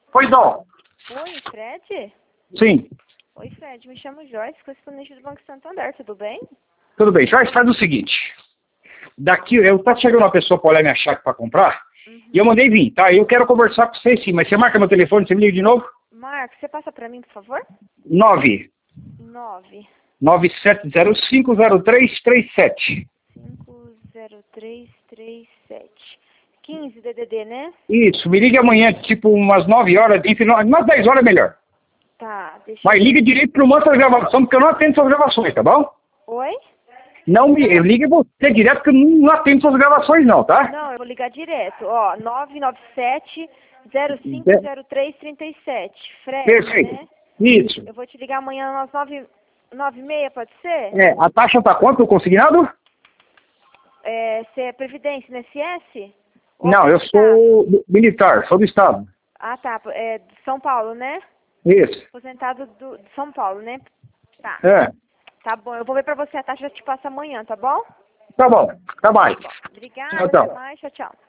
Pois não. Oi, Fred? Sim. Oi, Fred. Me chamo Joyce, correspondente do Banco Santander. Tudo bem? Tudo bem. Joyce, faz o seguinte. Daqui, tá chegando uma pessoa para olhar minha chácara para comprar. E eu mandei vir, tá? Eu quero conversar com você sim, mas você marca meu telefone, você me liga de novo? Marcos, você passa pra mim, por favor? 9 9 97050337. 50337. 15 DDD, né? Isso, me ligue amanhã, tipo umas 9 horas, enfim, umas 10 horas é melhor. Tá, deixa Mas eu... ligue direito para uma outra gravação, porque eu não atendo suas gravações, tá bom? Oi? Não me ligue você direto, porque eu não atendo suas gravações não, tá? Não, eu vou ligar direto. Ó, 997-050337. Fred, Perfeito. né? Isso. Eu vou te ligar amanhã às 9h30, pode ser? É, a taxa tá quanto, o consignado? Você é Previdência, no SS? Ou Não, eu aposentado? sou militar, sou do Estado. Ah, tá. É de São Paulo, né? Isso. Aposentado de São Paulo, né? Tá. É, Tá bom. Eu vou ver pra você a taxa, eu te passo amanhã, tá bom? tá bom, tá mais. Obrigada, Tchau, até tchau. mais. Tchau, tchau.